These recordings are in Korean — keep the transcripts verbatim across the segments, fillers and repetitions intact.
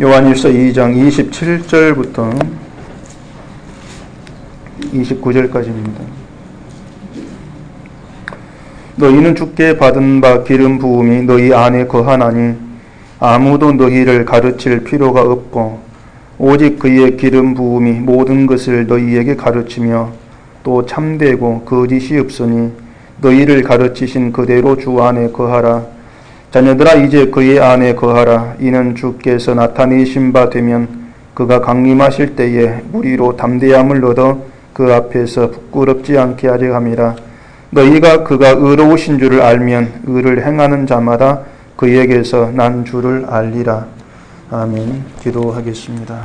요한일서 이 장 이십칠 절부터 이십구 절까지입니다. 너희는 주께 받은 바 기름 부음이 너희 안에 거하나니 아무도 너희를 가르칠 필요가 없고 오직 그의 기름 부음이 모든 것을 너희에게 가르치며 또 참되고 거짓이 없으니 너희를 가르치신 그대로 주 안에 거하라. 자녀들아 이제 그의 안에 거하라. 이는 주께서 나타내신 바 되면 그가 강림하실 때에 무리로 담대함을 얻어 그 앞에서 부끄럽지 않게 하려 함이라. 너희가 그가 의로우신 줄을 알면 의를 행하는 자마다 그에게서 난 줄을 알리라. 아멘. 기도하겠습니다.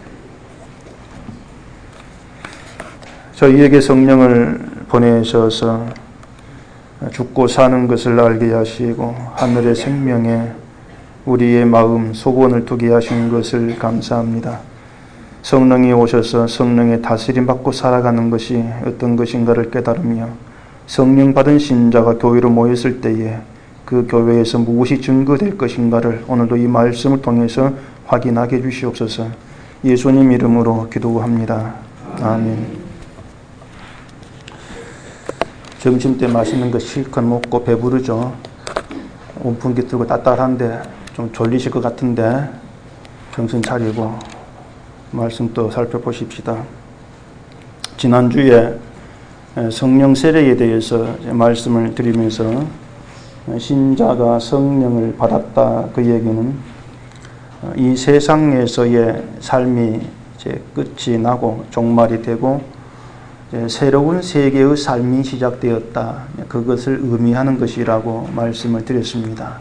저희에게 성령을 보내셔서 죽고 사는 것을 알게 하시고 하늘의 생명에 우리의 마음 소원을 두게 하신 것을 감사합니다. 성령이 오셔서 성령의 다스림 받고 살아가는 것이 어떤 것인가를 깨달으며 성령 받은 신자가 교회로 모였을 때에 그 교회에서 무엇이 증거될 것인가를 오늘도 이 말씀을 통해서 확인하게 해주시옵소서. 예수님 이름으로 기도합니다. 아멘. 점심때 맛있는 거 실컷 먹고 배부르죠. 온풍기 틀고 따뜻한데 좀 졸리실 것 같은데 정신 차리고 말씀 또 살펴보십시다. 지난주에 성령 세례에 대해서 말씀을 드리면서 신자가 성령을 받았다 그 얘기는 이 세상에서의 삶이 이제 끝이 나고 종말이 되고 새로운 세계의 삶이 시작되었다. 그것을 의미하는 것이라고 말씀을 드렸습니다.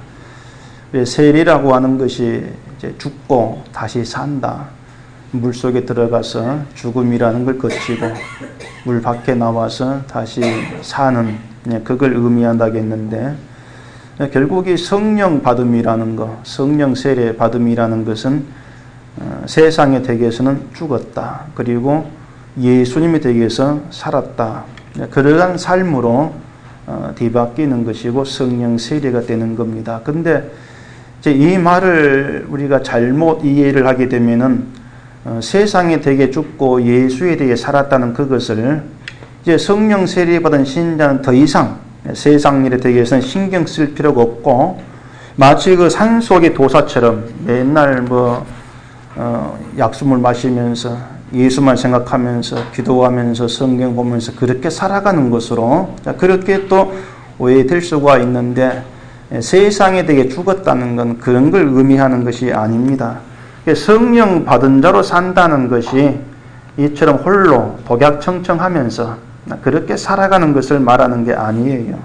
세례라고 하는 것이 이제 죽고 다시 산다. 물속에 들어가서 죽음이라는 걸 거치고 물 밖에 나와서 다시 사는 그걸 의미한다고 했는데 결국 이 성령 받음이라는 것, 성령 세례 받음이라는 것은 세상의 댁에서는 죽었다. 그리고 예수님의 댁에서 살았다. 그러한 삶으로 뒤바뀌는 것이고 성령 세례가 되는 겁니다. 근데 이제 이 말을 우리가 잘못 이해를 하게 되면은 세상의 댁에 죽고 예수의 댁에 살았다는 그것을 이제 성령 세례 받은 신자는 더 이상 세상 일에 댁에서는 신경 쓸 필요가 없고 마치 그 산속의 도사처럼 맨날 뭐 어, 약수물 마시면서 예수만 생각하면서 기도하면서 성경 보면서 그렇게 살아가는 것으로 그렇게 또 오해될 수가 있는데 세상에 되게 죽었다는 건 그런 걸 의미하는 것이 아닙니다. 성령 받은 자로 산다는 것이 이처럼 홀로 독약청청하면서 그렇게 살아가는 것을 말하는 게 아니에요.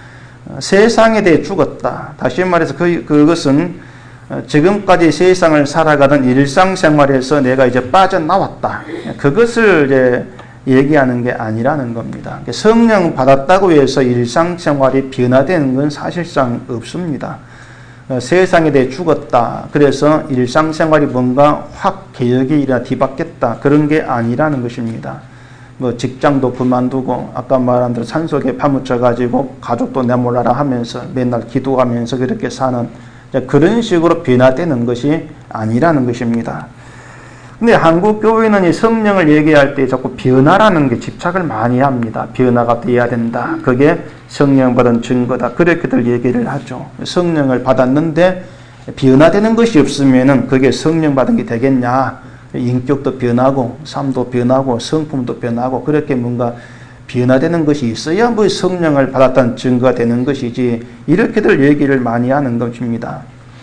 세상에 대해 죽었다. 다시 말해서 그, 그것은 지금까지 세상을 살아가던 일상생활에서 내가 이제 빠져나왔다. 그것을 이제 얘기하는 게 아니라는 겁니다. 성령 받았다고 해서 일상생활이 변화되는 건 사실상 없습니다. 세상에 대해 죽었다. 그래서 일상생활이 뭔가 확 개혁이 일어나 뒤바뀌었다. 그런 게 아니라는 것입니다. 뭐 직장도 그만두고 아까 말한 대로 산속에 파묻혀가지고 가족도 내몰라라 하면서 맨날 기도하면서 그렇게 사는 그런 식으로 변화되는 것이 아니라는 것입니다. 근데 한국 교회는 이 성령을 얘기할 때 자꾸 변화라는 게 집착을 많이 합니다. 변화가 돼야 된다. 그게 성령 받은 증거다. 그렇게들 얘기를 하죠. 성령을 받았는데 변화되는 것이 없으면은 그게 성령 받은 게 되겠냐? 인격도 변하고 삶도 변하고 성품도 변하고 그렇게 뭔가 변화되는 것이 있어야 뭐 성령을 받았다는 증거가 되는 것이지 이렇게들 얘기를 많이 하는 것입니다.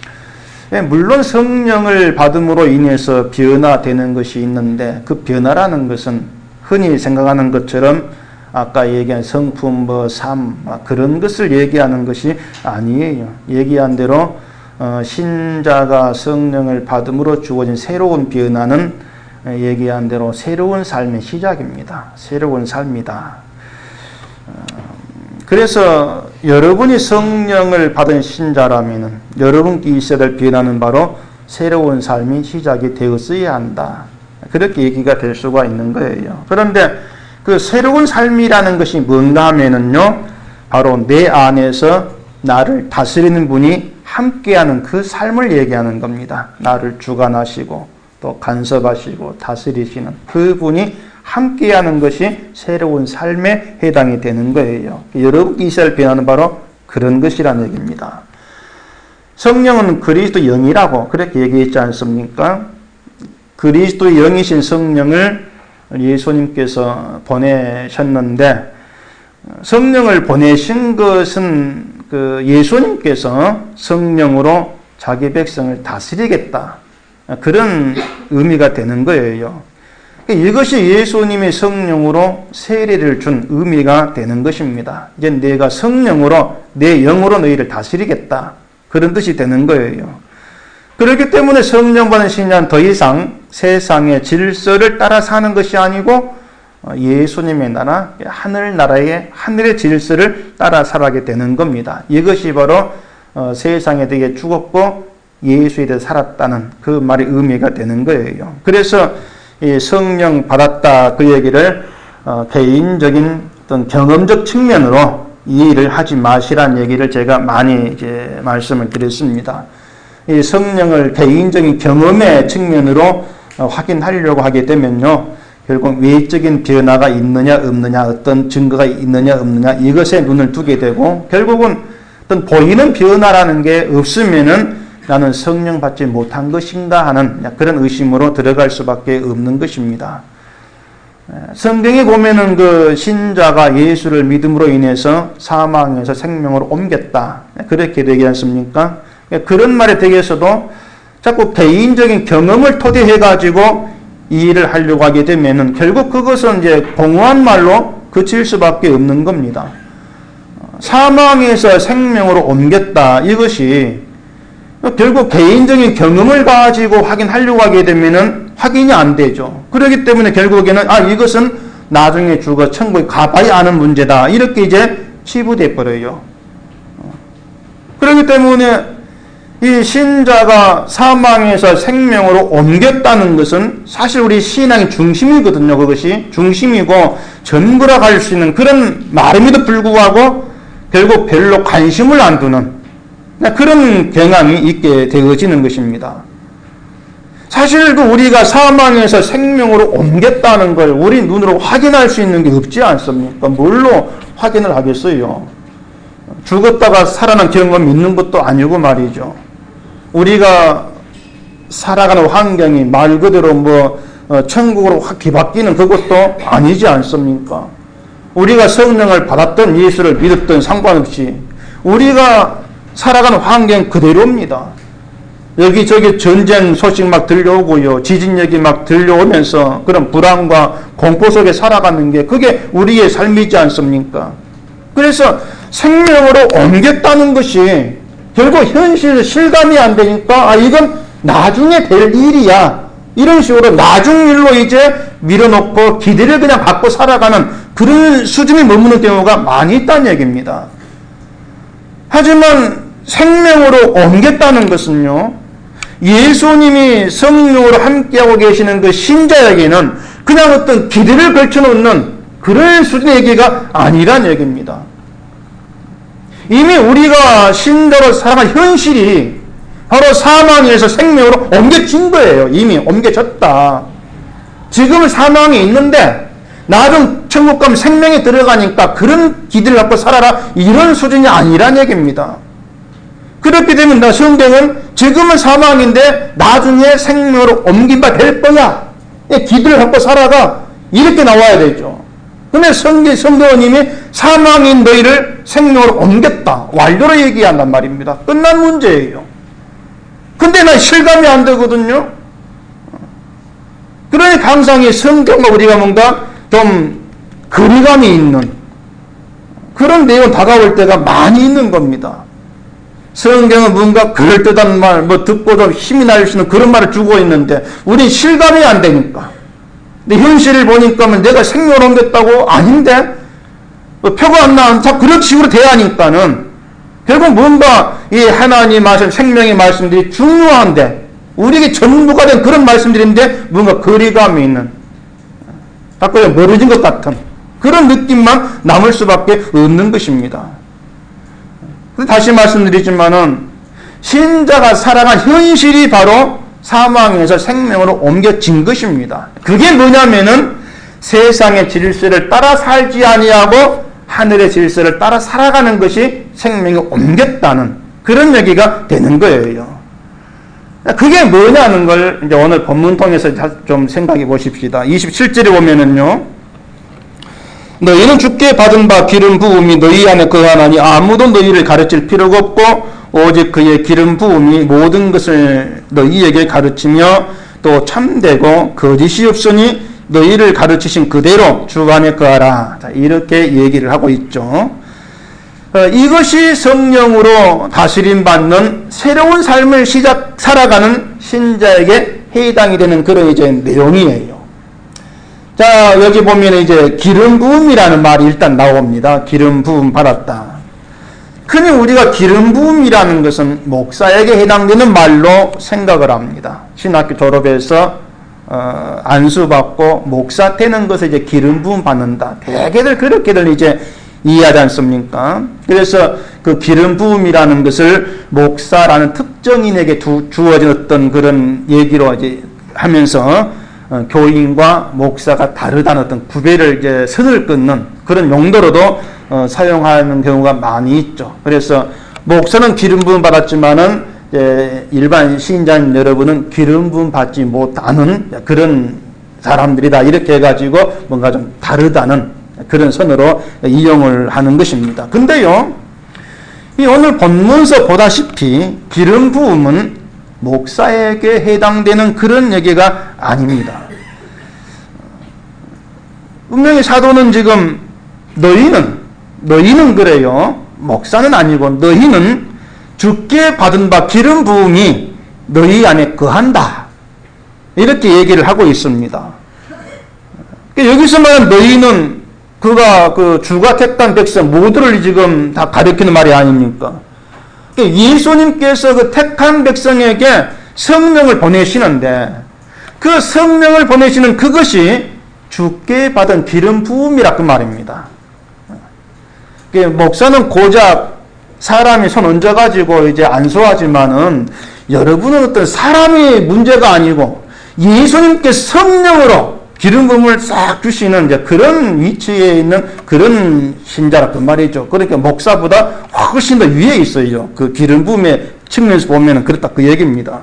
물론 성령을 받음으로 인해서 변화되는 것이 있는데 그 변화라는 것은 흔히 생각하는 것처럼 아까 얘기한 성품, 뭐 삶 그런 것을 얘기하는 것이 아니에요. 얘기한 대로 어, 신자가 성령을 받음으로 주어진 새로운 변화는 얘기한 대로 새로운 삶의 시작입니다. 새로운 삶이다. 그래서 여러분이 성령을 받은 신자라면 여러분께 있어야 될 변화는 바로 새로운 삶이 시작이 되었어야 한다. 그렇게 얘기가 될 수가 있는 거예요. 그런데 그 새로운 삶이라는 것이 뭔가 하면은요, 바로 내 안에서 나를 다스리는 분이 함께하는 그 삶을 얘기하는 겁니다. 나를 주관하시고 또 간섭하시고 다스리시는 그분이 함께하는 것이 새로운 삶에 해당이 되는 거예요. 여러분 이스라엘 변화는 바로 그런 것이라는 얘기입니다. 성령은 그리스도 영이라고 그렇게 얘기했지 않습니까? 그리스도의 영이신 성령을 예수님께서 보내셨는데 성령을 보내신 것은 그 예수님께서 성령으로 자기 백성을 다스리겠다. 그런 의미가 되는 거예요. 이것이 예수님의 성령으로 세례를 준 의미가 되는 것입니다. 이제 내가 성령으로 내 영으로 너희를 다스리겠다. 그런 뜻이 되는 거예요. 그렇기 때문에 성령 받은 신자는 더 이상 세상의 질서를 따라 사는 것이 아니고 예수님의 나라, 하늘나라의 하늘의 질서를 따라 살아가게 되는 겁니다. 이것이 바로 세상에 대해 죽었고 예수에 대해 살았다는 그 말의 의미가 되는 거예요. 그래서 이 성령 받았다 그 얘기를 개인적인 어떤 경험적 측면으로 이해를 하지 마시라는 얘기를 제가 많이 이제 말씀을 드렸습니다. 이 성령을 개인적인 경험의 측면으로 확인하려고 하게 되면요, 결국 외적인 변화가 있느냐 없느냐, 어떤 증거가 있느냐 없느냐 이것에 눈을 두게 되고 결국은 어떤 보이는 변화라는 게 없으면은 나는 성령 받지 못한 것인가 하는 그런 의심으로 들어갈 수밖에 없는 것입니다. 성경에 보면은 그 신자가 예수를 믿음으로 인해서 사망에서 생명으로 옮겼다. 그렇게 되지 않습니까? 그런 말에 대해서도 자꾸 개인적인 경험을 토대해가지고 이해를 하려고 하게 되면은 결국 그것은 이제 공허한 말로 그칠 수밖에 없는 겁니다. 사망에서 생명으로 옮겼다. 이것이 결국 개인적인 경험을 가지고 확인하려고 하게 되면은 확인이 안 되죠. 그렇기 때문에 결국에는 아 이것은 나중에 죽어 천국에 가봐야 아는 문제다. 이렇게 이제 치부돼 버려요. 그렇기 때문에 이 신자가 사망에서 생명으로 옮겼다는 것은 사실 우리 신앙의 중심이거든요. 그것이 중심이고 전부라 갈 수 있는 그런 말임에도 불구하고 결국 별로 관심을 안 두는 그런 경향이 있게 되어지는 것입니다. 사실 그 우리가 사망에서 생명으로 옮겼다는 걸 우리 눈으로 확인할 수 있는 게 없지 않습니까? 뭘로 확인을 하겠어요? 죽었다가 살아난 경험이 있는 것도 아니고 말이죠. 우리가 살아가는 환경이 말 그대로 뭐 천국으로 확 뒤바뀌는 그것도 아니지 않습니까? 우리가 성령을 받았던 예수를 믿었던 상관없이 우리가 살아가는 환경 그대로입니다. 여기저기 전쟁 소식 막 들려오고요. 지진력이 막 들려오면서 그런 불안과 공포 속에 살아가는 게 그게 우리의 삶이지 않습니까? 그래서 생명으로 옮겼다는 것이 결국 현실 실감이 안 되니까 아 이건 나중에 될 일이야. 이런 식으로 나중 일로 이제 밀어놓고 기대를 그냥 갖고 살아가는 그런 수준에 머무는 경우가 많이 있다는 얘기입니다. 하지만 생명으로 옮겼다는 것은요, 예수님이 성령으로 함께하고 계시는 그 신자에게는 그냥 어떤 기대를 걸쳐놓는 그런 수준의 얘기가 아니란 얘기입니다. 이미 우리가 신자로 살아간 현실이 바로 사망에서 생명으로 옮겨진 거예요. 이미 옮겨졌다. 지금은 사망이 있는데 나중 천국 가면 생명에 들어가니까 그런 기대를 갖고 살아라 이런 수준이 아니란 얘기입니다. 그렇게 되면 나 성경은 지금은 사망인데 나중에 생명으로 옮긴바 될 거야. 기대를 갖고 살아가 이렇게 나와야 되죠. 근데 성경, 성경은 이미 사망인 너희를 생명으로 옮겼다. 완료로 얘기한단 말입니다. 끝난 문제예요. 근데 난 실감이 안 되거든요. 그러니까 항상 이 성경과 우리가 뭔가 좀 거리감이 있는 그런 내용 다가올 때가 많이 있는 겁니다. 성경은 뭔가 그럴듯한 말, 뭐 듣고 좀 힘이 날 수 있는 그런 말을 주고 있는데 우린 실감이 안 되니까. 근데 현실을 보니까 내가 생명을 옮겼다고 아닌데 뭐 표가 안 나온 자 그런 식으로 대하니까는 결국 뭔가 이 하나님 말씀, 생명의 말씀들이 중요한데 우리에게 전부가 된 그런 말씀들인데 뭔가 거리감이 있는 자꾸 멀어진 것 같은 그런 느낌만 남을 수밖에 없는 것입니다. 다시 말씀드리지만은 신자가 살아간 현실이 바로 사망에서 생명으로 옮겨진 것입니다. 그게 뭐냐면은 세상의 질서를 따라 살지 아니하고 하늘의 질서를 따라 살아가는 것이 생명이 옮겼다는 그런 얘기가 되는 거예요. 그게 뭐냐는 걸 이제 오늘 본문 통해서 좀 생각해 보십시다. 이십칠 절에 보면은요. 너희는 주께 받은 바 기름 부음이 너희 안에 거하나니 아무도 너희를 가르칠 필요가 없고 오직 그의 기름 부음이 모든 것을 너희에게 가르치며 또 참되고 거짓이 없으니 너희를 가르치신 그대로 주 안에 거하라. 자, 이렇게 얘기를 하고 있죠. 어, 이것이 성령으로 다스림 받는 새로운 삶을 시작 살아가는 신자에게 해당이 되는 그런 이제 내용이에요. 자, 여기 보면 이제 기름 부음이라는 말이 일단 나옵니다. 기름 부음 받았다. 흔히 우리가 기름 부음이라는 것은 목사에게 해당되는 말로 생각을 합니다. 신학교 졸업해서 어, 안수받고 목사 되는 것을 이제 기름 부음 받는다. 대개들 그렇게들 이제 이해하지 않습니까? 그래서 그 기름 부음이라는 것을 목사라는 특정인에게 두, 주어진 어떤 그런 얘기로 이제 하면서 어, 교인과 목사가 다르다는 어떤 구별을 이제 선을 끊는 그런 용도로도 어, 사용하는 경우가 많이 있죠. 그래서 목사는 기름 부음 받았지만은 이제 일반 신자인 여러분은 기름 부음 받지 못하는 그런 사람들이다. 이렇게 해가지고 뭔가 좀 다르다는 그런 선으로 이용을 하는 것입니다. 근데요, 이 오늘 본문서 보다시피 기름 부음은 목사에게 해당되는 그런 얘기가 아닙니다. 분명히 사도는 지금 너희는 너희는 그래요. 목사는 아니고 너희는 주께 받은 바 기름 부음이 너희 안에 거한다. 이렇게 얘기를 하고 있습니다. 여기서 말하는 너희는 그가 그 주가 택한 백성 모두를 지금 다 가리키는 말이 아닙니까? 예수님께서 그 택한 백성에게 성령을 보내시는데 그 성령을 보내시는 그것이 주께 받은 기름 부음이라 그 말입니다. 목사는 고작 사람이 손 얹어가지고 이제 안수하지만은 여러분은 어떤 사람의 문제가 아니고 예수님께서 성령으로 기름 부음을 싹 주시는 이제 그런 위치에 있는 그런 신자라 그 말이죠. 그러니까 목사보다 훨씬 더 위에 있어요. 그 기름 부음의 측면에서 보면은 그렇다 그 얘기입니다.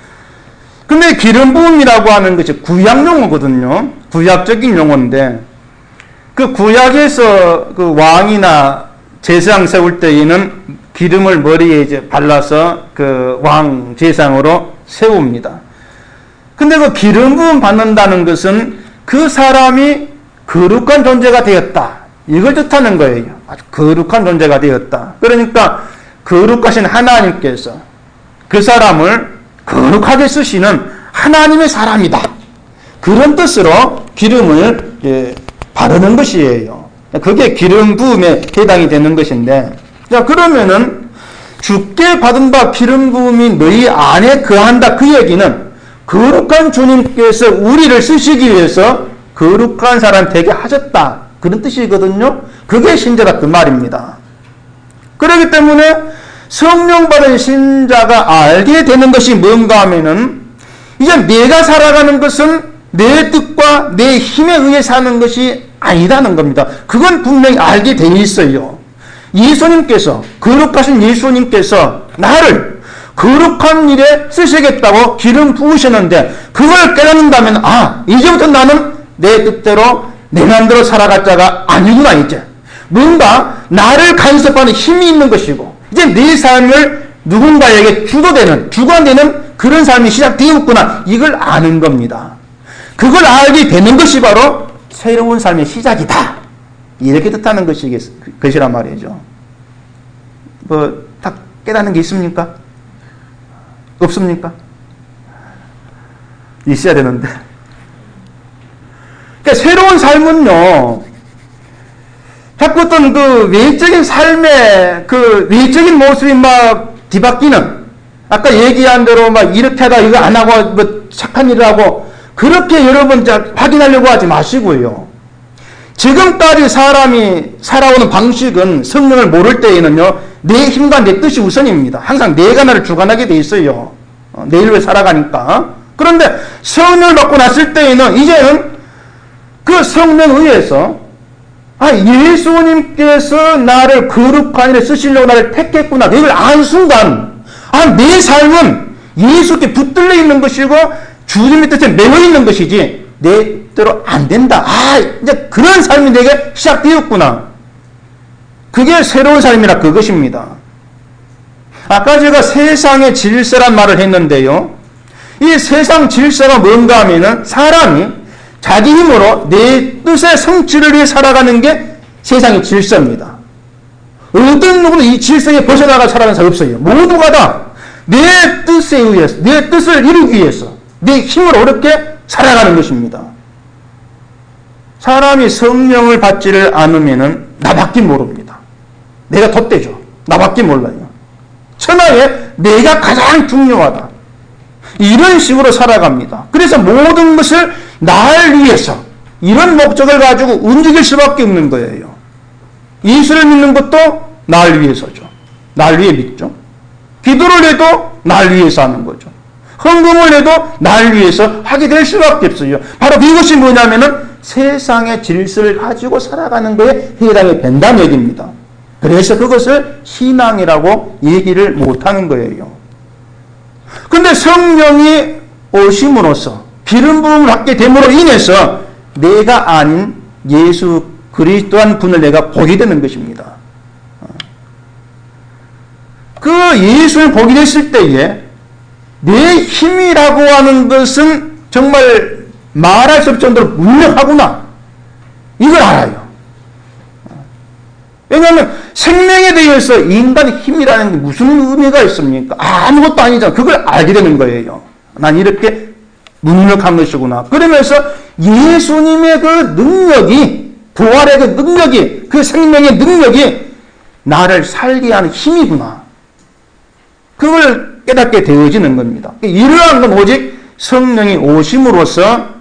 근데 기름 부음이라고 하는 것이 구약 용어거든요. 구약적인 용어인데 그 구약에서 그 왕이나 제사장 세울 때에는 기름을 머리에 이제 발라서 그 왕 제사장으로 세웁니다. 근데 그 기름 부음 받는다는 것은 그 사람이 거룩한 존재가 되었다. 이걸 뜻하는 거예요. 아주 거룩한 존재가 되었다. 그러니까 거룩하신 하나님께서 그 사람을 거룩하게 쓰시는 하나님의 사람이다. 그런 뜻으로 기름을 예, 바르는 것이에요. 그게 기름 부음에 해당이 되는 것인데, 자, 그러면은 주께 받은 바 기름 부음이 너희 안에 거한다. 그 얘기는 거룩한 주님께서 우리를 쓰시기 위해서 거룩한 사람 되게 하셨다. 그런 뜻이거든요. 그게 신자다 그 말입니다. 그렇기 때문에 성령 받은 신자가 알게 되는 것이 뭔가 하면은 이제 내가 살아가는 것은 내 뜻과 내 힘에 의해 사는 것이 아니다는 겁니다. 그건 분명히 알게 돼 있어요. 예수님께서, 거룩하신 예수님께서 나를 거룩한 일에 쓰시겠다고 기름 부으셨는데 그걸 깨닫는다면 아, 이제부터 나는 내 뜻대로 내 마음대로 살아갈 자가 아니구나. 이제 뭔가 나를 간섭하는 힘이 있는 것이고 이제 내 삶을 누군가에게 주도되는 주관되는 그런 삶이 시작되었구나. 이걸 아는 겁니다. 그걸 알게 되는 것이 바로 새로운 삶의 시작이다. 이렇게 뜻하는 것이, 것이란 말이죠. 뭐, 다 깨닫는 게 있습니까? 없습니까? 있어야 되는데. 그러니까 새로운 삶은요, 자꾸 어떤 그 외적인 삶의 그 외적인 모습이 막 뒤바뀌는, 아까 얘기한 대로 막 이렇게 하다 이거 안 하고 뭐 착한 일을 하고, 그렇게 여러분 확인하려고 하지 마시고요. 지금까지 사람이 살아오는 방식은 성령을 모를 때에는요, 내 힘과 내 뜻이 우선입니다. 항상 내가 나를 주관하게 돼 있어요. 어, 내일 왜 살아가니까. 그런데 성령을 받고 났을 때에는 이제는 그 성령 의해서 아, 예수님께서 나를 거룩한 일에 쓰시려고 나를 택했구나. 이걸 안 순간 아, 내 삶은 예수께 붙들려 있는 것이고 주님의 뜻에 매여 있는 것이지 내 뜻대로 안 된다. 아, 이제 그런 삶이 내게 시작되었구나. 그게 새로운 삶이라 그것입니다. 아까 제가 세상의 질서란 말을 했는데요. 이 세상 질서가 뭔가 하면은 사람이 자기 힘으로 내 뜻의 성취를 위해 살아가는 게 세상의 질서입니다. 어떤 누구도 이 질서에 벗어나가 살아가는 사람이 없어요. 모두가 다 내 뜻에 의해서, 내 뜻을 이루기 위해서 내 힘으로 어렵게 살아가는 것입니다. 사람이 성령을 받지를 않으면은 나밖에 모릅니다. 내가 덧대죠. 나밖에 몰라요. 천하에 내가 가장 중요하다. 이런 식으로 살아갑니다. 그래서 모든 것을 나를 위해서 이런 목적을 가지고 움직일 수밖에 없는 거예요. 예수를 믿는 것도 나를 위해서죠. 나를 위해 믿죠. 기도를 해도 나를 위해서 하는 거죠. 헌금을 해도 나를 위해서 하게 될 수밖에 없어요. 바로 이것이 뭐냐면은 세상의 질서를 가지고 살아가는 거에 해당이 된다는 얘기입니다. 그래서 그것을 신앙이라고 얘기를 못하는 거예요. 근데 성령이 오심으로써 기름 부음을 받게 됨으로 인해서 내가 아닌 예수 그리스도한 분을 내가 보게 되는 것입니다. 그 예수를 보게 됐을 때에 내 힘이라고 하는 것은 정말 말할 수 없을 정도로 무력하구나. 이걸 알아요. 왜냐하면 생명에 대해서 인간의 힘이라는 게 무슨 의미가 있습니까? 아무것도 아니잖아. 그걸 알게 되는 거예요. 난 이렇게 무능력한 것이구나. 그러면서 예수님의 그 능력이, 부활의 그 능력이, 그 생명의 능력이 나를 살게 하는 힘이구나. 그걸 깨닫게 되어지는 겁니다. 이러한 건 오직 성령이 오심으로써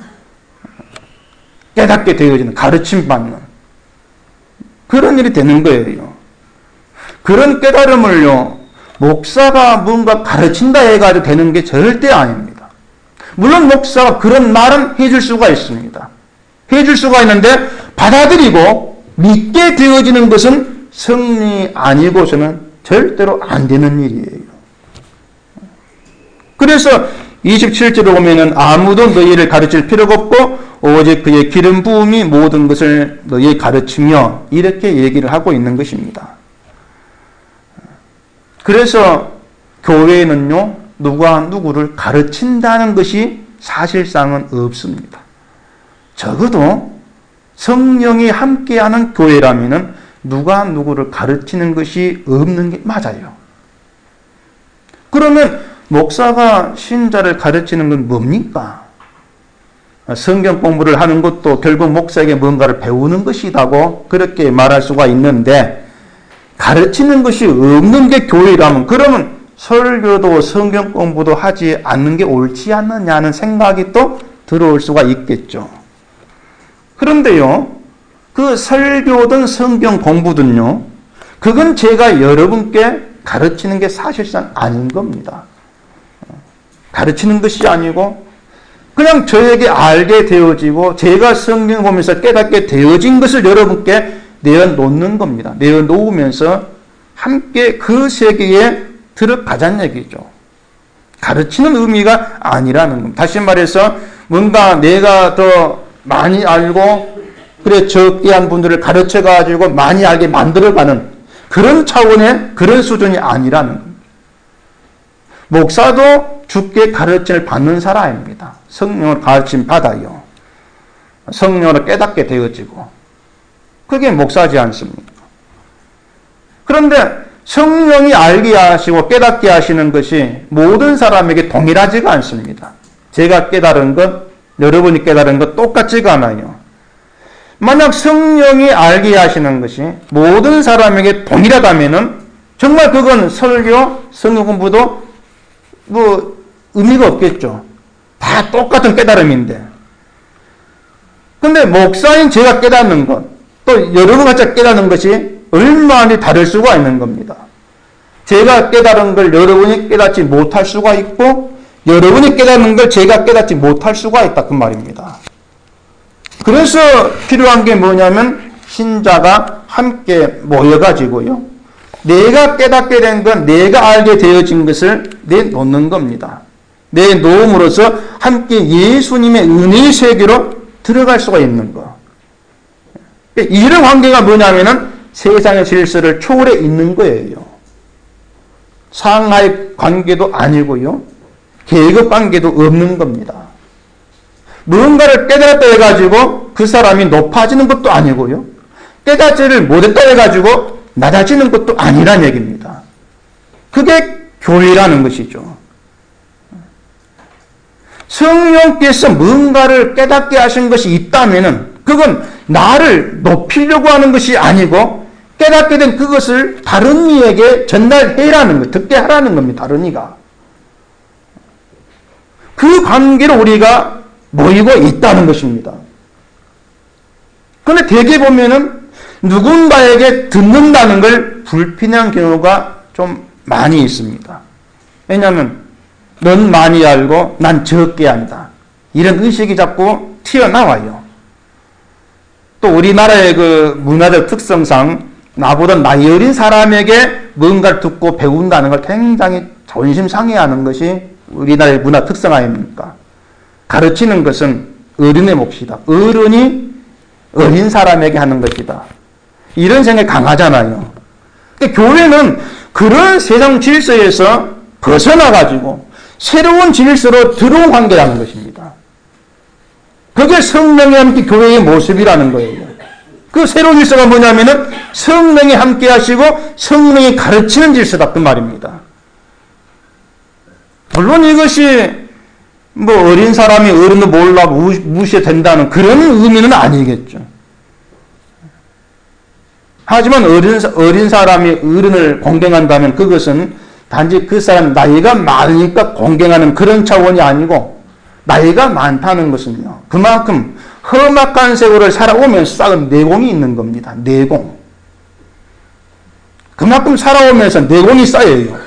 깨닫게 되어지는, 가르침 받는 그런 일이 되는 거예요. 그런 깨달음을요, 목사가 뭔가 가르친다 해가지고 되는 게 절대 아닙니다. 물론 목사가 그런 말은 해줄 수가 있습니다. 해줄 수가 있는데 받아들이고 믿게 되어지는 것은 성령이 아니고서는 절대로 안 되는 일이에요. 그래서 이십칠 절에 보면은 아무도 너희를 가르칠 필요가 없고 오직 그의 기름 부음이 모든 것을 너희에 가르치며 이렇게 얘기를 하고 있는 것입니다. 그래서 교회는요, 누가 누구를 가르친다는 것이 사실상은 없습니다. 적어도 성령이 함께하는 교회라면은 누가 누구를 가르치는 것이 없는 게 맞아요. 그러면 목사가 신자를 가르치는 건 뭡니까? 성경 공부를 하는 것도 결국 목사에게 뭔가를 배우는 것이라고 그렇게 말할 수가 있는데, 가르치는 것이 없는 게 교회라면 그러면 설교도 성경 공부도 하지 않는 게 옳지 않느냐는 생각이 또 들어올 수가 있겠죠. 그런데요, 그 설교든 성경 공부든요, 그건 제가 여러분께 가르치는 게 사실상 아닌 겁니다. 가르치는 것이 아니고 그냥 저에게 알게 되어지고 제가 성경 보면서 깨닫게 되어진 것을 여러분께 내어놓는 겁니다. 내어놓으면서 함께 그 세계에 들어가자는 얘기죠. 가르치는 의미가 아니라는 겁니다. 다시 말해서 뭔가 내가 더 많이 알고 그래 적게 한 분들을 가르쳐가지고 많이 알게 만들어가는 그런 차원의 그런 수준이 아니라는 겁니다. 목사도 주께 가르침을 받는 사람입니다. 성령을 가르침 받아요. 성령으로 깨닫게 되어지고 그게 목사지 않습니까? 그런데 성령이 알게 하시고 깨닫게 하시는 것이 모든 사람에게 동일하지가 않습니다. 제가 깨달은 것, 여러분이 깨달은 것 똑같지가 않아요. 만약 성령이 알게 하시는 것이 모든 사람에게 동일하다면은 정말 그건 설교, 성경 공부도 뭐 의미가 없겠죠. 다 똑같은 깨달음인데. 근데 목사인 제가 깨닫는 것, 또 여러분 같이 깨닫는 것이 얼마나 다를 수가 있는 겁니다. 제가 깨달은 걸 여러분이 깨닫지 못할 수가 있고 여러분이 깨닫는 걸 제가 깨닫지 못할 수가 있다 그 말입니다. 그래서 필요한 게 뭐냐면 신자가 함께 모여가지고요. 내가 깨닫게 된 건 내가 알게 되어진 것을 내놓는 겁니다. 내놓음으로써 함께 예수님의 은혜의 세계로 들어갈 수가 있는 거. 이런 관계가 뭐냐면은 세상의 질서를 초월해 있는 거예요. 상하의 관계도 아니고요. 계급 관계도 없는 겁니다. 무언가를 깨달았다 해가지고 그 사람이 높아지는 것도 아니고요. 깨닫지를 못했다 해가지고 낮아지는 것도 아니란 얘기입니다. 그게 교회라는 것이죠. 성령께서 뭔가를 깨닫게 하신 것이 있다면은 그건 나를 높이려고 하는 것이 아니고 깨닫게 된 그것을 다른 이에게 전달해라는 것, 듣게 하라는 겁니다. 다른 이가. 그 관계로 우리가 모이고 있다는 것입니다. 그런데 대개 보면은 누군가에게 듣는다는 걸 불편한 경우가 좀 많이 있습니다. 왜냐하면 넌 많이 알고 난 적게 안다. 이런 의식이 자꾸 튀어나와요. 또 우리나라의 그 문화적 특성상 나보다 나이 어린 사람에게 뭔가를 듣고 배운다는 걸 굉장히 자존심 상해하는 것이 우리나라의 문화 특성 아닙니까? 가르치는 것은 어른의 몫이다. 어른이 어린 사람에게 하는 것이다. 이런 생각이 강하잖아요. 그러니까 교회는 그런 세상 질서에서 벗어나가지고 새로운 질서로 들어온 관계라는 것입니다. 그게 성령이 함께 교회의 모습이라는 거예요. 그 새로운 질서가 뭐냐면은 성령이 함께 하시고 성령이 가르치는 질서다 그 말입니다. 물론 이것이 뭐 어린 사람이 어른도 몰라 무시해 된다는 그런 의미는 아니겠죠. 하지만 어린, 어린 사람이 어른을 공경한다면 그것은 단지 그 사람 나이가 많으니까 공경하는 그런 차원이 아니고 나이가 많다는 것은요. 그만큼 험악한 세월을 살아오면서 쌓은 내공이 있는 겁니다. 내공. 그만큼 살아오면서 내공이 쌓여요.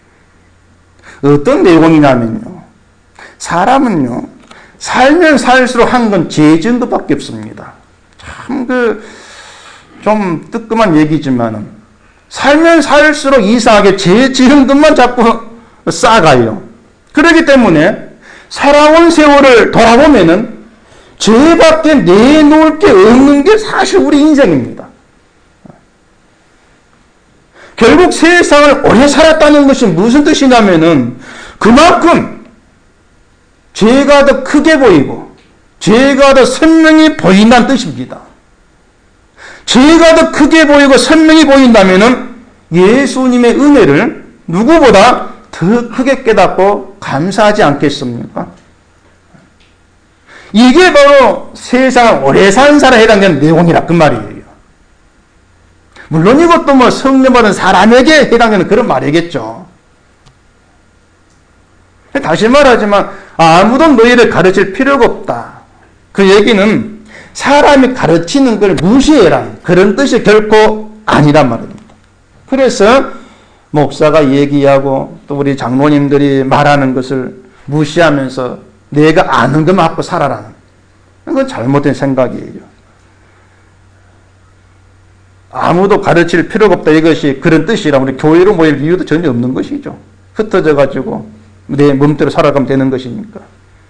어떤 내공이냐면요. 사람은요. 살면 살수록 한 건 죄 지은 것밖에 없습니다. 참 그 좀 뜨끔한 얘기지만은 살면 살수록 이상하게 죄 지은 것만 자꾸 쌓아가요. 그렇기 때문에 살아온 세월을 돌아보면은 죄밖에 내놓을 게 없는 게 사실 우리 인생입니다. 결국 세상을 오래 살았다는 것이 무슨 뜻이냐면은 그만큼 죄가 더 크게 보이고 죄가 더 선명히 보인다는 뜻입니다. 죄가 더 크게 보이고 선명히 보인다면은 예수님의 은혜를 누구보다 더 크게 깨닫고 감사하지 않겠습니까? 이게 바로 세상을 오래 산 사람에 해당되는 내용이라 그 말이에요. 물론 이것도 뭐 성령 받은 사람에게 해당되는 그런 말이겠죠. 다시 말하지만 아무도 너희를 가르칠 필요가 없다. 그 얘기는 사람이 가르치는 걸 무시해라. 그런 뜻이 결코 아니란 말입니다. 그래서 목사가 얘기하고 또 우리 장로님들이 말하는 것을 무시하면서 내가 아는 것만 갖고 살아라는 그건 잘못된 생각이에요. 아무도 가르칠 필요가 없다 이것이 그런 뜻이라 우리 교회로 모일 이유도 전혀 없는 것이죠. 흩어져 가지고 내 몸대로 살아가면 되는 것이니까.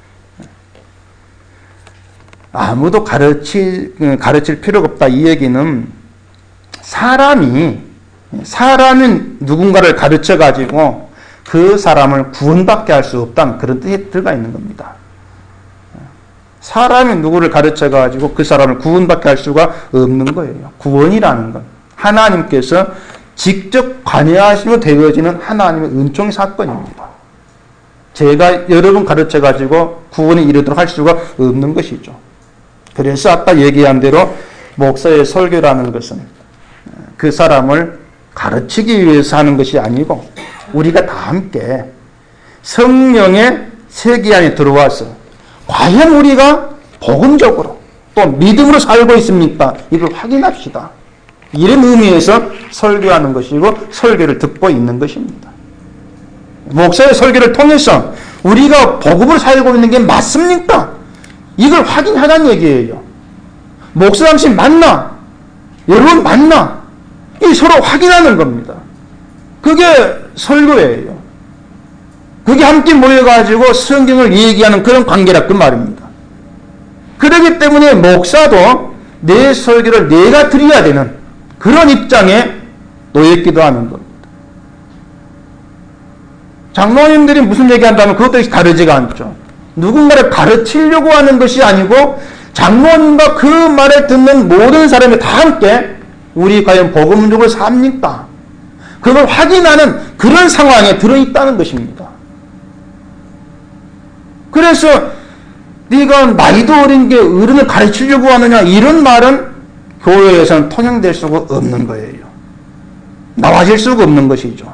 아무도 가르치, 가르칠 필요가 없다 이 얘기는 사람이 사람은 누군가를 가르쳐 가지고 그 사람을 구원받게 할 수 없다는 그런 뜻이 들어가 있는 겁니다. 사람이 누구를 가르쳐 가지고 그 사람을 구원받게 할 수가 없는 거예요. 구원이라는 건 하나님께서 직접 관여하시며 되어지는 하나님의 은총의 사건입니다. 제가 여러분 가르쳐 가지고 구원에 이르도록 할 수가 없는 것이죠. 그래서 아까 얘기한 대로 목사의 설교라는 것은 그 사람을 가르치기 위해서 하는 것이 아니고 우리가 다 함께 성령의 세계 안에 들어와서 과연 우리가 복음적으로 또 믿음으로 살고 있습니까? 이걸 확인합시다. 이런 의미에서 설교하는 것이고 설교를 듣고 있는 것입니다. 목사의 설교를 통해서 우리가 복음을 살고 있는 게 맞습니까? 이걸 확인하라는 얘기예요. 목사 당신 맞나? 여러분 맞나? 이 서로 확인하는 겁니다. 그게 설교예요. 그게 함께 모여가지고 성경을 얘기하는 그런 관계라 그 말입니다. 그렇기 때문에 목사도 내 설교를 내가 드려야 되는 그런 입장에 놓였기도 하는 겁니다. 장로님들이 무슨 얘기한다면 그것도 다르지가 않죠. 누군가를 가르치려고 하는 것이 아니고 장로님과 그 말을 듣는 모든 사람이 다 함께 우리 과연 복음적으로 삽니까? 그걸 확인하는 그런 상황에 들어있다는 것입니다. 그래서 네가 나이도 어린 게 어른을 가르치려고 하느냐 이런 말은 교회에서는 통용될 수가 없는 거예요. 나와질 수가 없는 것이죠.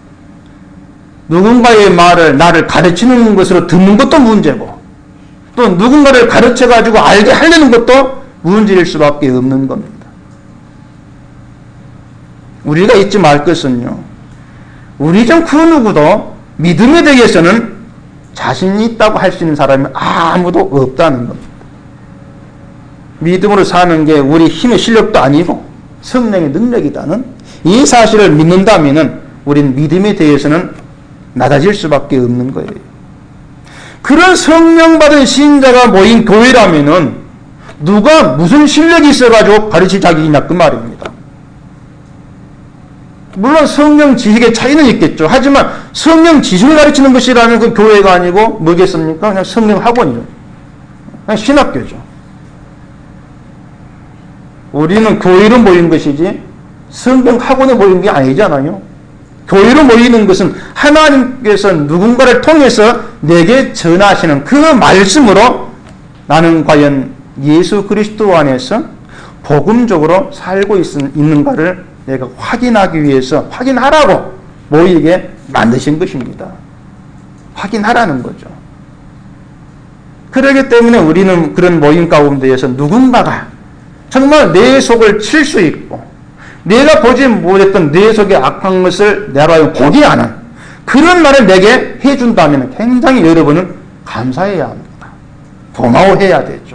누군가의 말을 나를 가르치는 것으로 듣는 것도 문제고 또 누군가를 가르쳐가지고 알게 하려는 것도 문제일 수밖에 없는 겁니다. 우리가 잊지 말 것은요. 우리 중 그 누구도 믿음에 대해서는 자신이 있다고 할 수 있는 사람이 아무도 없다는 겁니다. 믿음으로 사는 게 우리 힘의 실력도 아니고 성령의 능력이다는 이 사실을 믿는다면 우린 믿음에 대해서는 낮아질 수밖에 없는 거예요. 그런 성령 받은 신자가 모인 교회라면은 누가 무슨 실력이 있어가지고 가르칠 자격이 있냐 그 말입니다. 물론 성령 지식의 차이는 있겠죠. 하지만 성령 지식을 가르치는 것이라면 그 교회가 아니고 뭐겠습니까? 그냥 성령 학원이죠. 그냥 신학교죠. 우리는 교회로 모인 것이지 성경 학원에 모인 게 아니잖아요. 교회로 모이는 것은 하나님께서 누군가를 통해서 내게 전하시는 그 말씀으로 나는 과연 예수 그리스도 안에서 복음적으로 살고 있는가를 내가 확인하기 위해서 확인하라고 모이게 만드신 것입니다. 확인하라는 거죠. 그렇기 때문에 우리는 그런 모임 가운데에서 누군가가 정말 내 속을 칠 수 있고 내가 보지 못했던 내 속의 악한 것을 내가 보게 하는 그런 말을 내게 해준다면 굉장히 여러분은 감사해야 합니다. 고마워해야 되죠.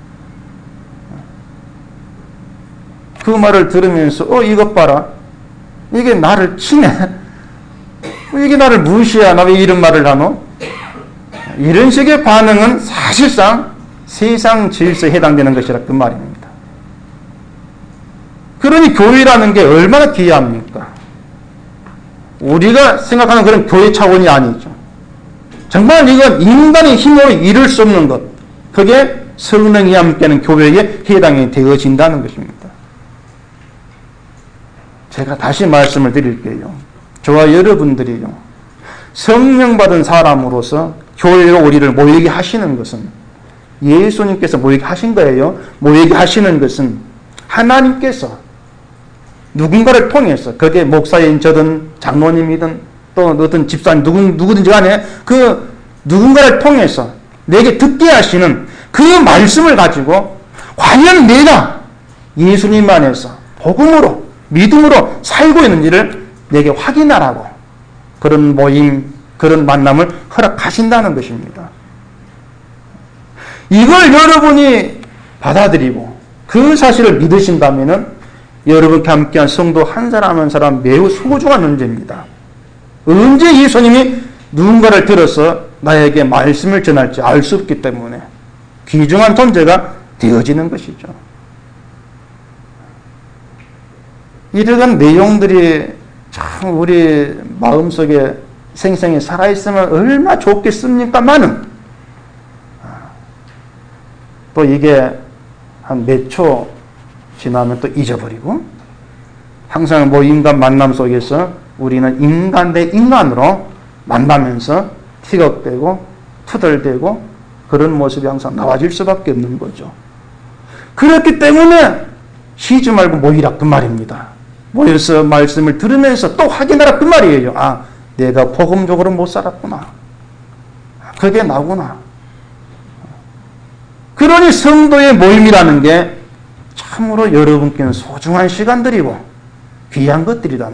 그 말을 들으면서 어 이것 봐라. 이게 나를 치네. 이게 나를 무시하나? 왜 이런 말을 하노? 이런 식의 반응은 사실상 세상 질서에 해당되는 것이라 그 말입니다. 그러니 교회라는 게 얼마나 귀합니까? 우리가 생각하는 그런 교회 차원이 아니죠. 정말 이건 인간의 힘으로 이룰 수 없는 것. 그게 성령이 함께하는 교회에 해당이 되어진다는 것입니다. 제가 다시 말씀을 드릴게요. 저와 여러분들이요. 성령 받은 사람으로서 교회로 우리를 모이게 하시는 것은 예수님께서 모이게 하신 거예요. 모이게 하시는 것은 하나님께서 누군가를 통해서 그게 목사인 저든 장로님이든 또 어떤 집사님 누구, 누구든지 간에 그 누군가를 통해서 내게 듣게 하시는 그 말씀을 가지고 과연 내가 예수님 안에서 복음으로 믿음으로 살고 있는지를 내게 확인하라고 그런 모임 그런 만남을 허락하신다는 것입니다. 이걸 여러분이 받아들이고 그 사실을 믿으신다면은 여러분과 함께한 성도 한 사람 한 사람 매우 소중한 문제입니다. 언제 예수님이 누군가를 들어서 나에게 말씀을 전할지 알 수 없기 때문에 귀중한 존재가 되어지는 것이죠. 이러한 내용들이 참 우리 마음속에 생생히 살아있으면 얼마나 좋겠습니까만은 또 이게 한 몇 초 지나면 또 잊어버리고 항상 뭐 인간 만남 속에서 우리는 인간 대 인간으로 만나면서 티격대고 투덜대고 그런 모습이 항상 나와질 수밖에 없는 거죠. 그렇기 때문에 쉬지 말고 모이라 그 말입니다. 모여서 말씀을 들으면서 또 확인하라 그 말이에요. 아, 내가 복음적으로 못 살았구나. 그게 나구나. 그러니 성도의 모임이라는 게 참으로 여러분께는 소중한 시간들이고 귀한 것들이라는,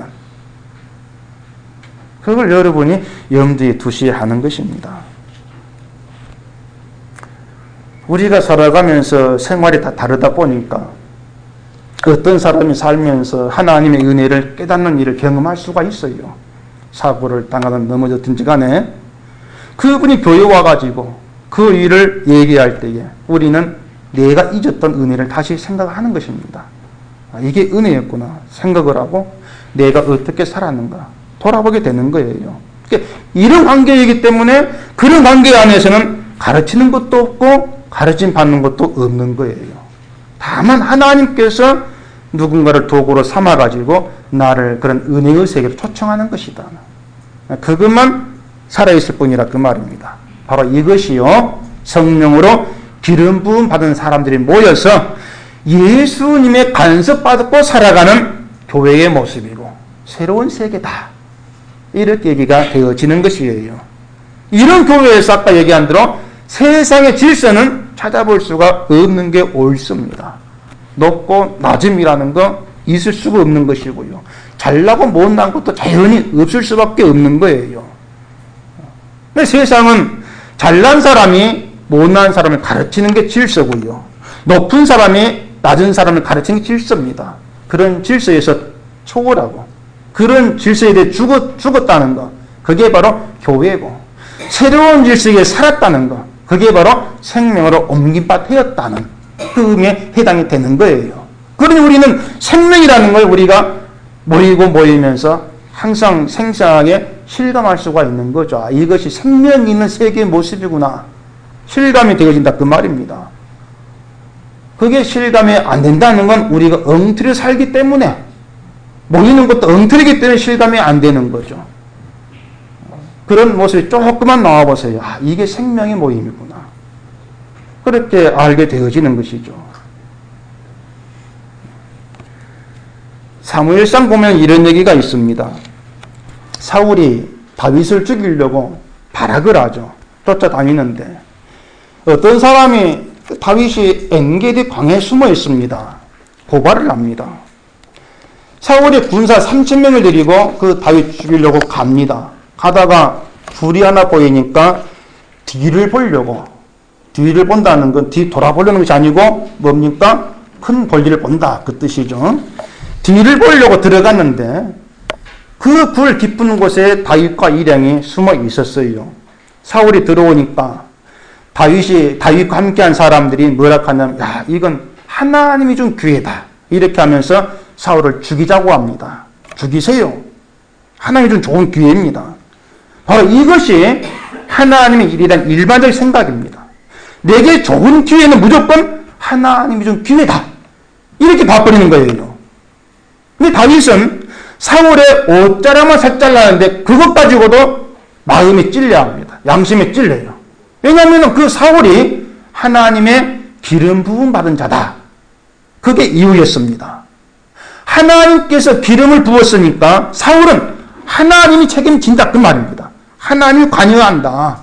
그걸 여러분이 염두에 두셔야 하는 것입니다. 우리가 살아가면서 생활이 다 다르다 보니까 어떤 사람이 살면서 하나님의 은혜를 깨닫는 일을 경험할 수가 있어요. 사고를 당하든 넘어졌든지 간에 그분이 교회 와가지고 그 일을 얘기할 때에 우리는 내가 잊었던 은혜를 다시 생각하는 것입니다. 아, 이게 은혜였구나 생각을 하고 내가 어떻게 살았는가 돌아보게 되는 거예요. 그러니까 이런 관계이기 때문에 그런 관계 안에서는 가르치는 것도 없고 가르침 받는 것도 없는 거예요. 다만 하나님께서 누군가를 도구로 삼아가지고 나를 그런 은혜의 세계로 초청하는 것이다. 그것만 살아있을 뿐이라 그 말입니다. 바로 이것이요, 성령으로 기름 부음 받은 사람들이 모여서 예수님의 간섭받고 살아가는 교회의 모습이고 새로운 세계다, 이렇게 얘기가 되어지는 것이에요. 이런 교회에서 아까 얘기한 대로 세상의 질서는 찾아볼 수가 없는 게 옳습니다. 높고 낮음이라는 거 있을 수가 없는 것이고요. 잘나고 못난 것도 자연히 없을 수밖에 없는 거예요. 근데 세상은 잘난 사람이 못난 사람을 가르치는 게 질서고요. 높은 사람이 낮은 사람을 가르치는 게 질서입니다. 그런 질서에서 초월하고 그런 질서에 대해 죽었, 죽었다는 것, 그게 바로 교회고, 새로운 질서에 살았다는 것, 그게 바로 생명으로 옮긴 바 되었다는 그 의미에 해당이 되는 거예요. 그러니 우리는 생명이라는 걸 우리가 모이고 모이면서 항상 생생하게 실감할 수가 있는 거죠. 아, 이것이 생명이 있는 세계의 모습이구나. 실감이 되어진다 그 말입니다. 그게 실감이 안 된다는 건 우리가 엉터리 살기 때문에, 모이는 것도 엉터리기 때문에 실감이 안 되는 거죠. 그런 모습이 조금만 나와보세요. 아, 이게 생명의 모임이구나. 그렇게 알게 되어지는 것이죠. 사무엘상 보면 이런 얘기가 있습니다. 사울이 다윗을 죽이려고 발악을 하죠. 쫓아다니는데 어떤 사람이 다윗이 엔게디 광야에 숨어 있습니다. 고발을 합니다. 사울이 군사 삼천 명을 데리고 그 다윗 죽이려고 갑니다. 가다가 불이 하나 보이니까 뒤를 보려고, 뒤를 본다는 건 뒤 돌아보려는 것이 아니고 뭡니까? 큰 볼일을 본다, 그 뜻이죠. 뒤를 보려고 들어갔는데 그 불 깊은 곳에 다윗과 일행이 숨어 있었어요. 사울이 들어오니까 다윗이, 다윗과 함께한 사람들이 뭐라 하냐면, 야, 이건 하나님이 준 기회다, 이렇게 하면서 사울을 죽이자고 합니다. 죽이세요. 하나님이 준 좋은 기회입니다. 바로 이것이 하나님의 일이란 일반적인 생각입니다. 내게 좋은 기회는 무조건 하나님이 준 기회다, 이렇게 봐버리는 거예요. 근데 다윗은 사울의 옷자락만 살짝 나는데 그것 가지고도 마음이 찔려합니다. 양심이 찔려요. 왜냐하면 그 사울이 하나님의 기름 부음 받은 자다, 그게 이유였습니다. 하나님께서 기름을 부었으니까 사울은 하나님이 책임진다, 그 말입니다. 하나님이 관여한다.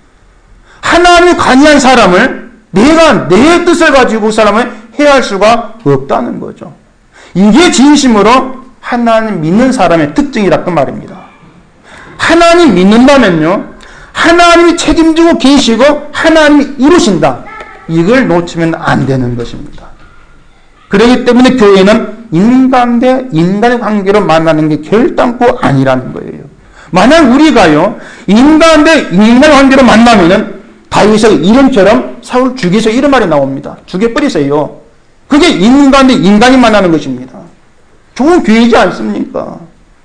하나님이 관여한 사람을 내가 내 뜻을 가지고 그 사람을 해야 할 수가 없다는 거죠. 이게 진심으로 하나님 믿는 사람의 특징이라 그 말입니다. 하나님 믿는다면요, 하나님이 책임지고 계시고 하나님이 이루신다, 이걸 놓치면 안 되는 것입니다. 그렇기 때문에 교회는 인간 대 인간의 관계로 만나는 게 결단코 아니라는 거예요. 만약 우리가요, 인간 대 인간의 관계로 만나면은 다윗의 이름처럼 사울 죽이세요, 이런 말이 나옵니다. 죽여버리세요. 그게 인간 대 인간이 만나는 것입니다. 좋은 기회이지 않습니까?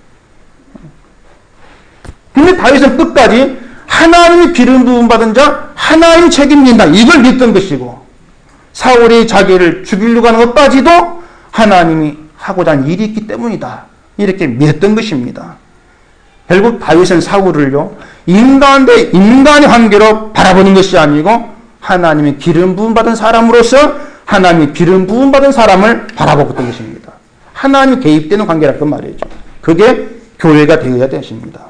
근데 다윗은 끝까지 하나님이 기름 부음 받은 자, 하나님이 책임진다, 이걸 믿던 것이고, 사울이 자기를 죽이려고 하는 것까지도 하나님이 하고자 한 일이 있기 때문이다, 이렇게 믿었던 것입니다. 결국 다윗은 사울을요, 인간 대 인간의 관계로 바라보는 것이 아니고 하나님의 기름 부음 받은 사람으로서 하나님의 기름 부음 받은 사람을 바라보고 있던 것입니다. 하나님이 개입되는 관계라 그 말이죠. 그게 교회가 되어야 되십니다.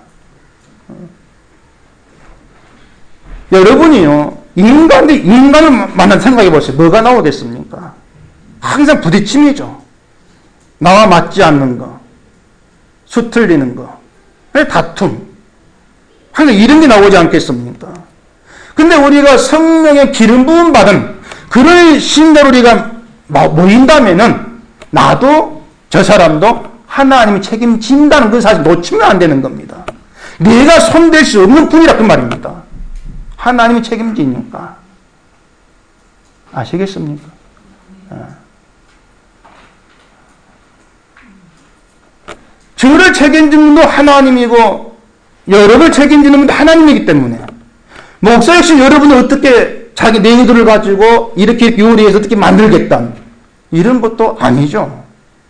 여러분이요, 인간 대 인간을 만나 생각해 보세요. 뭐가 나오겠습니까? 항상 부딪힘이죠. 나와 맞지 않는 거, 수틀리는 거, 다툼. 항상 이런 게 나오지 않겠습니까? 근데 우리가 성령의 기름 부음 받은 그런 신자로 우리가 모인다면은 나도 저 사람도 하나님이 책임진다는 그 사실 놓치면 안 되는 겁니다. 내가 손댈 수 없는 분이라 그 말입니다. 하나님이 책임지니까. 아시겠습니까? 저를 책임지는 분도 하나님이고 여러분을 책임지는 분도 하나님이기 때문에 목사 역시 여러분을 어떻게 자기 내의도를 가지고 이렇게 요리해서 어떻게 만들겠다 이런 것도 아니죠.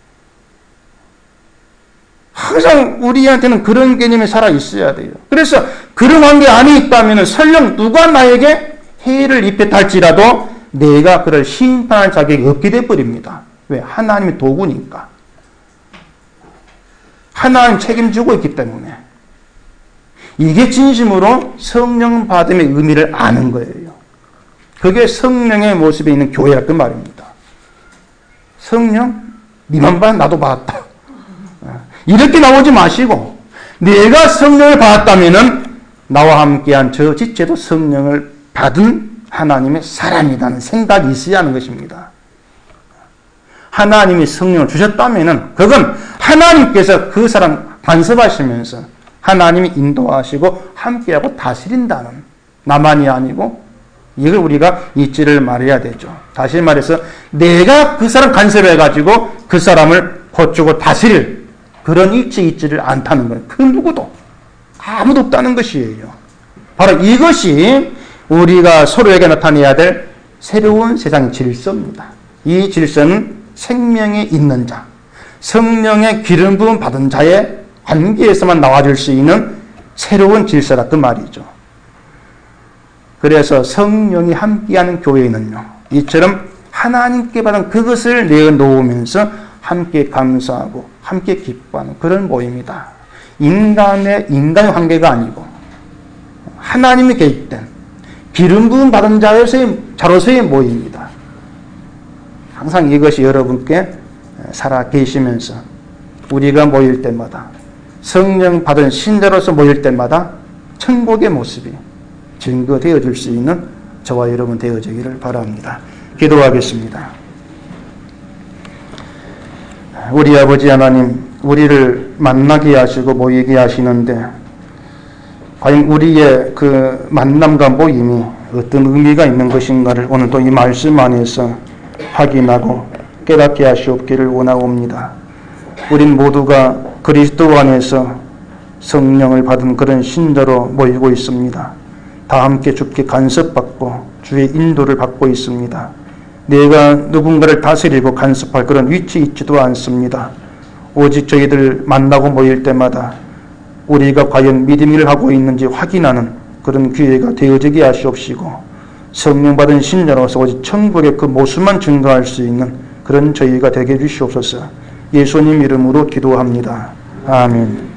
항상 우리한테는 그런 개념이 살아 있어야 돼요. 그래서 그런 관계 안에 있다면 설령 누가 나에게 해를 입혔다 할지라도 내가 그를 심판할 자격이 없게 돼버립니다. 왜? 하나님의 도구니까. 하나님 책임지고 있기 때문에. 이게 진심으로 성령 받음의 의미를 아는 거예요. 그게 성령의 모습에 있는 교회라 그 말입니다. 성령, 니만 봐, 나도 받았다. 이렇게 나오지 마시고 내가 성령을 받았다면은 나와 함께한 저 지체도 성령을 받은 하나님의 사람이라는 생각이 있어야 하는 것입니다. 하나님이 성령을 주셨다면은 그건 하나님께서 그 사람 간섭하시면서 하나님이 인도하시고 함께하고 다스린다는 나만이 아니고 이걸 우리가 잊지를 말해야 되죠. 다시 말해서 내가 그 사람 간섭해가지고 그 사람을 고치고 다스릴 그런 일치 있지를 않다는 거예요. 그 누구도 아무도 없다는 것이에요. 바로 이것이 우리가 서로에게 나타내야 될 새로운 세상 질서입니다. 이 질서는 생명에 있는 자, 성령의 기름 부음 받은 자의 관계에서만 나와줄 수 있는 새로운 질서라 그 말이죠. 그래서 성령이 함께하는 교회는요, 이처럼 하나님께 받은 그것을 내어놓으면서 함께 감사하고 함께 기뻐하는 그런 모임이다. 인간의 인간의 관계가 아니고 하나님이 개입된 기름 부음 받은 자로서의, 자로서의 모임이다. 항상 이것이 여러분께 살아 계시면서 우리가 모일 때마다 성령 받은 신자로서 모일 때마다 천국의 모습이 증거되어 줄 수 있는 저와 여러분 되어지기를 바랍니다. 기도하겠습니다. 우리 아버지 하나님, 우리를 만나게 하시고 모이게 하시는데 과연 우리의 그 만남과 모임이 어떤 의미가 있는 것인가를 오늘도 이 말씀 안에서 확인하고 깨닫게 하시옵기를 원하옵니다. 우린 모두가 그리스도 안에서 성령을 받은 그런 신자로 모이고 있습니다. 다 함께 주께 간섭받고 주의 인도를 받고 있습니다. 내가 누군가를 다스리고 간섭할 그런 위치에 있지도 않습니다. 오직 저희들 만나고 모일 때마다 우리가 과연 믿음 일을 하고 있는지 확인하는 그런 기회가 되어지게 하시옵시고 성령 받은 신자로서 오직 천국의 그 모습만 증거할 수 있는 그런 저희가 되게 해주시옵소서. 예수님 이름으로 기도합니다. 아멘.